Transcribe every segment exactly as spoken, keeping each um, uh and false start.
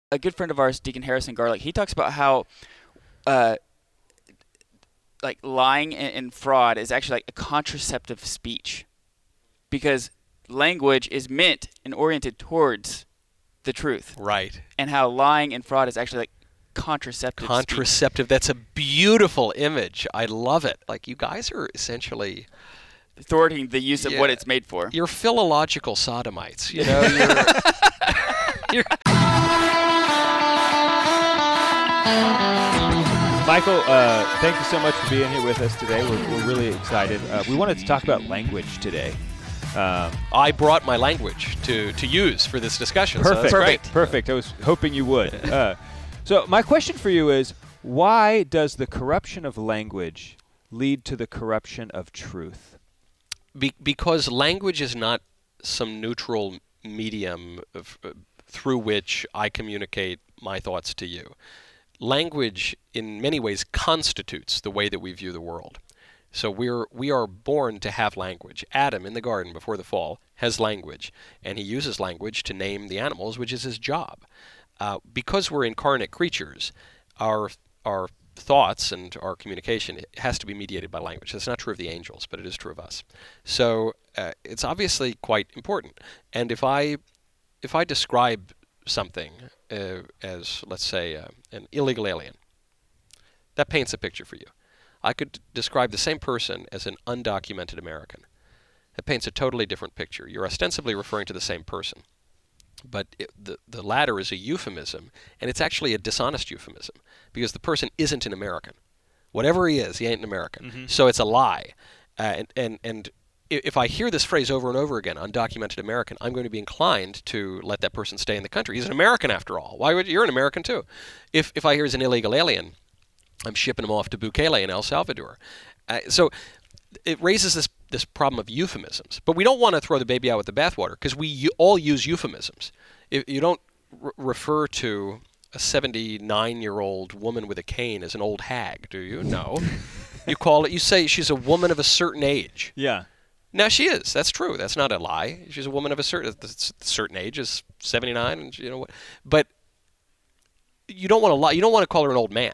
a good friend of ours, Deacon Harrison Garlick, he talks about how uh, like lying and, and fraud is actually like a contraceptive speech, because language is meant and oriented towards the truth. Right. And how lying and fraud is actually like contraceptive Contraceptive. speech. That's a beautiful image. I love it. Like, you guys are essentially thwarting the use of yeah, what it's made for. You're philological sodomites. You know, you're, you're Michael, uh, thank you so much for being here with us today. We're, we're really excited. Uh, we wanted to talk about language today. Um, I brought my language to, to use for this discussion. Perfect. So that's great. Perfect. I was hoping you would. Uh, so my question for you is, why does the corruption of language lead to the corruption of truth? Be- because language is not some neutral medium of, uh, through which I communicate my thoughts to you. Language, in many ways, constitutes the way that we view the world. So we're we are born to have language. Adam, in the garden before the fall, has language, and he uses language to name the animals, which is his job. Uh, because we're incarnate creatures, our our thoughts and our communication has to be mediated by language. That's not true of the angels, but it is true of us. So uh, it's obviously quite important. And if I if I describe something uh, as, let's say, uh, an illegal alien, that paints a picture for you. I could describe the same person as an undocumented American. That paints a totally different picture. You're ostensibly referring to the same person, but it, the, the latter is a euphemism, and it's actually a dishonest euphemism, because the person isn't an American. Whatever he is, he ain't an American. Mm-hmm. So it's a lie. Uh, and, and, and if I hear this phrase over and over again, undocumented American, I'm going to be inclined to let that person stay in the country. He's an American after all. Why would you're an American too? If if I hear he's an illegal alien, I'm shipping him off to Bukele in El Salvador. Uh, so it raises this this problem of euphemisms. But we don't want to throw the baby out with the bathwater, because we u- all use euphemisms. If you don't r- refer to a seventy-nine-year-old woman with a cane as an old hag, do you? No. You call it. You say she's a woman of a certain age. Yeah. Now she is. That's true. That's not a lie. She's a woman of a certain certain age, is seventy-nine, and you know what. But you don't want to lie. You don't want to call her an old man.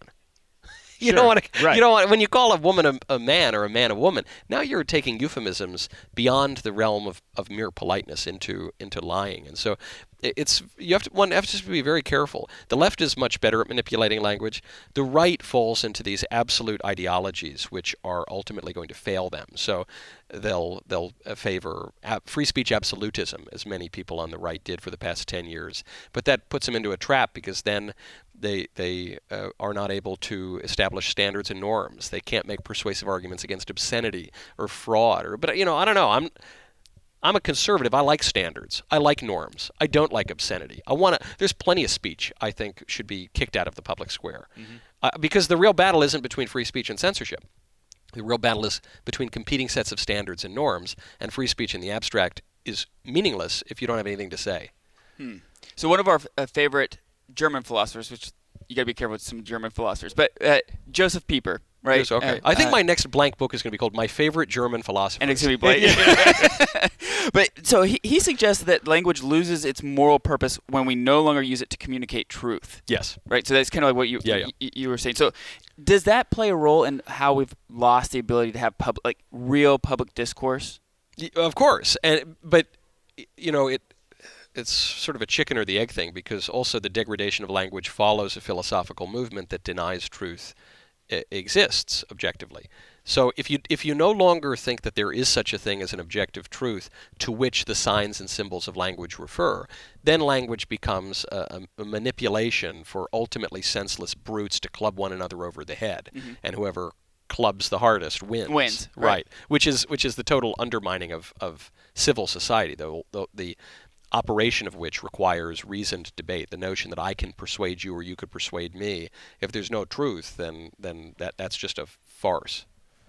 You Sure. don't want to. Right. You don't want when you call a woman a, a man or a man a woman. Now you're taking euphemisms beyond the realm of, of mere politeness into into lying, and so it's you have to one have to be very careful. The left is much better at manipulating language. The right falls into these absolute ideologies, which are ultimately going to fail them. So they'll they'll favor ab- free speech absolutism, as many people on the right did for the past ten years. But that puts them into a trap, because then they they uh, are not able to establish standards and norms. They can't make persuasive arguments against obscenity or fraud. Or but you know I don't know. I'm I'm a conservative. I like standards. I like norms. I don't like obscenity. I want to. There's plenty of speech I think should be kicked out of the public square, mm-hmm. uh, because the real battle isn't between free speech and censorship. The real battle is between competing sets of standards and norms, and free speech in the abstract is meaningless if you don't have anything to say. Hmm. So one of our f- uh, favorite German philosophers, which you got to be careful with some German philosophers, but uh, Joseph Pieper, right? Yes, okay. Uh, I think uh, my next blank book is going to be called My Favorite German Philosophers. And it's going to be blank. But so he, he suggests that language loses its moral purpose when we no longer use it to communicate truth. Yes. Right? So that's kind of like what you, Yeah, yeah. you you were saying. So does that play a role in how we've lost the ability to have public, like real public discourse? Y- Of course. And but y- you know, it it's sort of a chicken or the egg thing, because also the degradation of language follows a philosophical movement that denies truth I- exists objectively. So if you if you no longer think that there is such a thing as an objective truth to which the signs and symbols of language refer, then language becomes a, a, a manipulation for ultimately senseless brutes to club one another over the head, Mm-hmm. and whoever clubs the hardest wins. Wins, right. right? Which is which is the total undermining of, of civil society, the, the the operation of which requires reasoned debate. The notion that I can persuade you or you could persuade me. If there's no truth, then then that that's just a farce.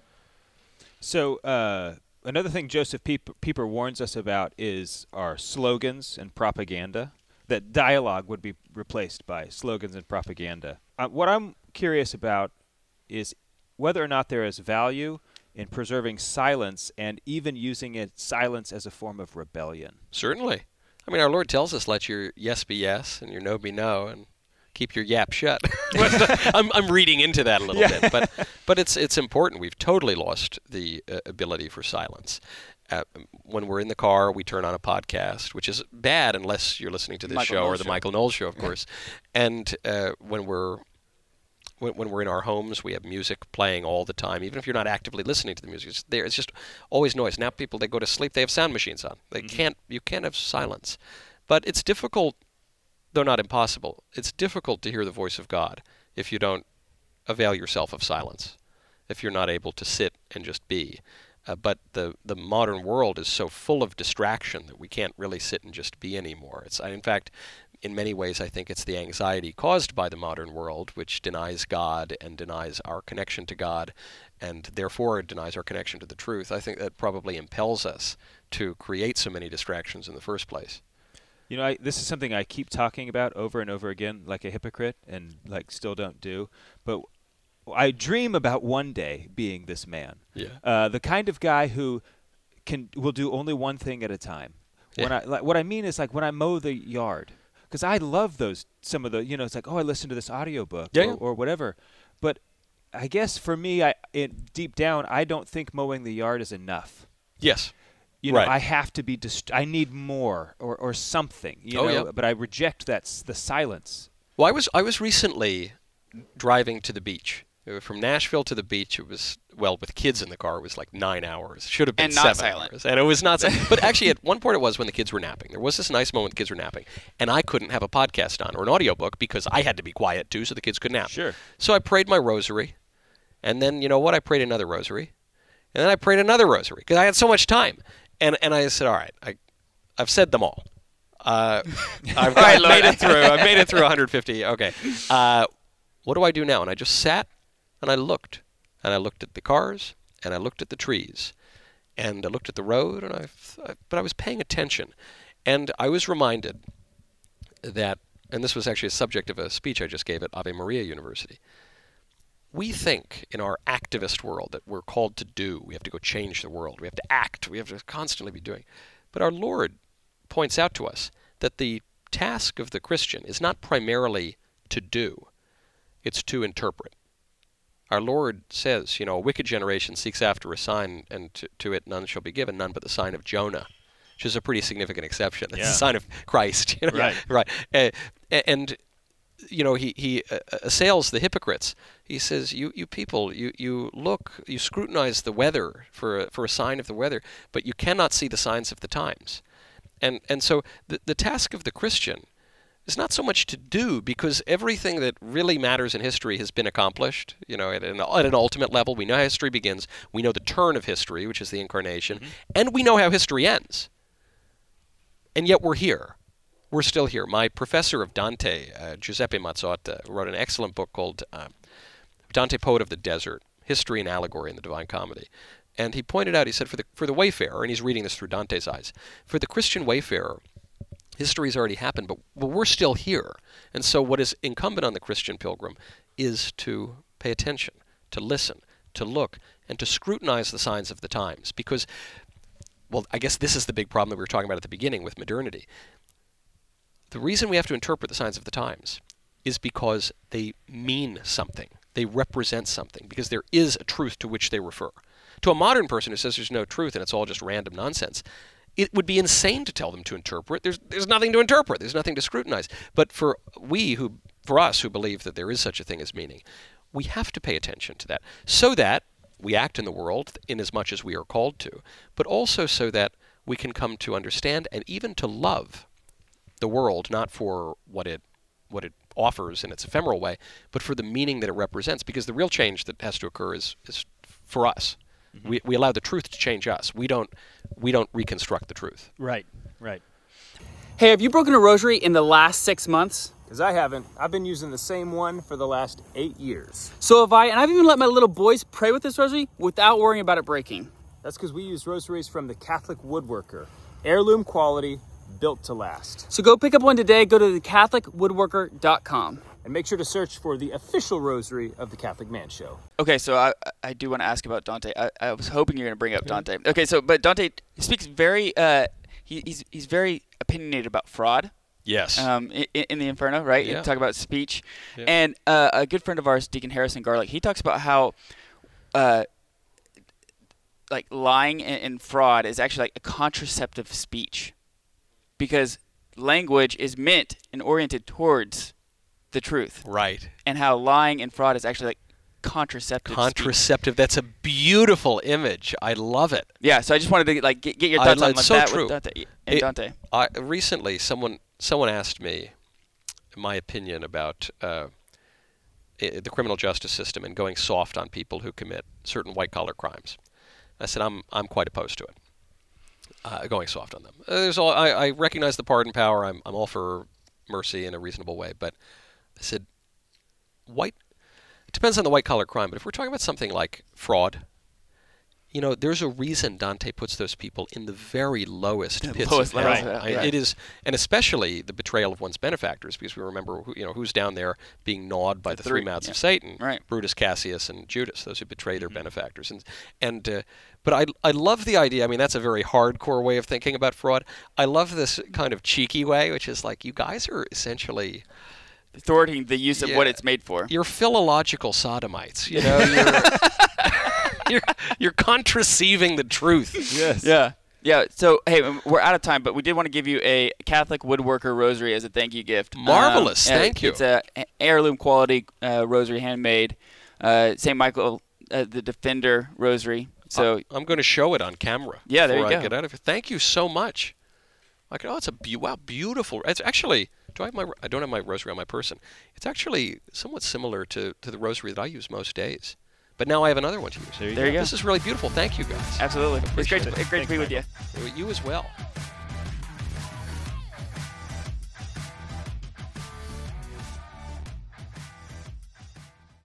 So uh, another thing Joseph Pieper, Pieper warns us about is our slogans and propaganda. That dialogue would be replaced by slogans and propaganda. Uh, what I'm curious about is whether or not there is value in preserving silence and even using it silence as a form of rebellion. Certainly. I mean, our Lord tells us, let your yes be yes and your no be no. And keep your yap shut. I'm, I'm reading into that a little Yeah. bit, but but it's it's important. We've totally lost the uh, ability for silence. Uh, when we're in the car, we turn on a podcast, which is bad unless you're listening to this Michael show or Knowles the show. Michael Knowles show, of course. And uh, when we're when, when we're in our homes, we have music playing all the time, even if you're not actively listening to the music. It's there. It's just always noise. Now people, they go to sleep, they have sound machines on. They Mm-hmm. can't. You can't have silence. But it's difficult, though not impossible. It's difficult to hear the voice of God if you don't avail yourself of silence, if you're not able to sit and just be. Uh, but the, the modern world is so full of distraction that we can't really sit and just be anymore. It's, in fact, in many ways, I think it's the anxiety caused by the modern world, which denies God and denies our connection to God, and therefore denies our connection to the truth. I think that probably impels us to create so many distractions in the first place. You know, I, this is something I keep talking about over and over again, like a hypocrite, and like still don't do. But I dream about one day being this man, Yeah. uh, the kind of guy who can will do only one thing at a time. When Yeah. I like, what I mean is like when I mow the yard, because I love those some of the you know it's like oh I listened to this audiobook Yeah, or, yeah. or whatever, but I guess for me I it, deep down I don't think mowing the yard is enough. Yes. You know, Right. I have to be. Dist- I need more, or, or something. You Oh, know, yeah. but I reject that s- the silence. Well, I was I was recently driving to the beach. Uh, From Nashville to the beach, it was, well, with kids in the car, it was like nine hours. Should have been And not seven silent. hours. And it was not silent. But actually, at one point it was when the kids were napping. There was this nice moment the kids were napping. And I couldn't have a podcast on or an audiobook because I had to be quiet too so the kids could nap. Sure. So I prayed my rosary. And then, you know what? I prayed another rosary. And then I prayed another rosary because I had so much time. And and I said, all right, I, I've said them all. Uh, I've, I've made it through. I made it through one hundred fifty. Okay. Uh, what do I do now? And I just sat and I looked. And I looked at the cars and I looked at the trees. And I looked at the road. And I, I but I was paying attention. And I was reminded that, and this was actually a subject of a speech I just gave at Ave Maria University. We think in our activist world that we're called to do. We have to go change the world. We have to act. We have to constantly be doing. But our Lord points out to us that the task of the Christian is not primarily to do. It's to interpret. Our Lord says, you know, a wicked generation seeks after a sign, and to, to it none shall be given, none but the sign of Jonah, which is a pretty significant exception. It's Yeah. the sign of Christ. You know? Right. Right. Uh, and you know, he, he uh, assails the hypocrites. He says, you, you people, you, you look, you scrutinize the weather for a, for a sign of the weather, but you cannot see the signs of the times. And and so the, the task of the Christian is not so much to do, because everything that really matters in history has been accomplished. You know, at an, at an ultimate level, we know how history begins. We know the turn of history, which is the incarnation, Mm-hmm. and we know how history ends. And yet we're here. We're still here. My professor of Dante, uh, Giuseppe Mazzotta, wrote an excellent book called uh, Dante, Poet of the Desert, History and Allegory in the Divine Comedy. And he pointed out, he said, for the, for the wayfarer, and he's reading this through Dante's eyes, for the Christian wayfarer, history's already happened, but, but we're still here. And so what is incumbent on the Christian pilgrim is to pay attention, to listen, to look, and to scrutinize the signs of the times. Because, well, I guess this is the big problem that we were talking about at the beginning with modernity. The reason we have to interpret the signs of the times is because they mean something. They represent something, because there is a truth to which they refer. To a modern person who says there's no truth and it's all just random nonsense, it would be insane to tell them to interpret. There's there's nothing to interpret. There's nothing to scrutinize. But for we who, for us who believe that there is such a thing as meaning, we have to pay attention to that, so that we act in the world in as much as we are called to, but also so that we can come to understand and even to love the world, not for what it what it offers in its ephemeral way, but for the meaning that it represents. Because the real change that has to occur is is for us. Mm-hmm. We we allow the truth to change us. We don't we don't reconstruct the truth. Right, right. Hey, have you broken a rosary in the last six months? Because I haven't. I've been using the same one for the last eight years. So have I, and I've even let my little boys pray with this rosary without worrying about it breaking. That's because we use rosaries from the Catholic Woodworker. Heirloom quality, built to last. So go pick up one today. Go to the catholic woodworker dot com. And make sure to search for the official rosary of the Catholic Man Show. Okay, so I I do want to ask about Dante. I, I was hoping you're going to bring up Dante. Okay, so but Dante speaks very uh he, he's he's very opinionated about fraud. Yes. Um, in, in the Inferno, right? Yeah. You talk about speech. Yeah. And uh, a good friend of ours, Deacon Harrison Garlick, he talks about how uh, like lying and, and fraud is actually like a contraceptive speech, because language is meant and oriented towards the truth, Right. and how lying and fraud is actually like contraceptive speech. Contraceptive. That's a beautiful image. I love it. Yeah, so I just wanted to like get, get your I thoughts lo- on it's like, so that true. with Dante. And It- Dante. I, recently, someone someone asked me my opinion about uh, i- the criminal justice system and going soft on people who commit certain white-collar crimes. I said I'm I'm quite opposed to it. Uh, going soft on them. Uh, there's all I, I recognize the pardon power. I'm I'm all for mercy in a reasonable way, but I said white. It depends on the white-collar crime, but if we're talking about something like fraud, you know, there's a reason Dante puts those people in the very lowest pits lowest of hell. levels, yeah, I- right. It is, and especially the betrayal of one's benefactors, because we remember, who, you know, who's down there being gnawed by The the, three, three, mouths yeah. of Satan: Right. Brutus, Cassius, and Judas. Those who betray their benefactors. And and uh, but I I love the idea. I mean, that's a very hardcore way of thinking about fraud. I love this kind of cheeky way, which is like, you guys are essentially, Thwarting the use of what Yeah. it's made for. you're philological sodomites. You know, you're you're, you're contraceiving the truth. Yes. Yeah. Yeah. So, hey, um, we're out of time, but we did want to give you a Catholic woodworker rosary as a thank you gift. Marvelous. Um, yeah, Thank you. It's a heirloom quality uh, rosary, handmade. Uh, Saint Michael, uh, the Defender rosary. So, I'm going to show it on camera. Yeah, there before you I go. get out of here. Thank you so much. Like, oh, it's a be- wow, beautiful. It's actually. Do I have my? I don't have my rosary on my person. It's actually somewhat similar to, to the rosary that I use most days. But now I have another one to use. There you There you go. This is really beautiful. Thank you, guys. absolutely. It's great, Appreciate to, it. it's great to be with you. You as well.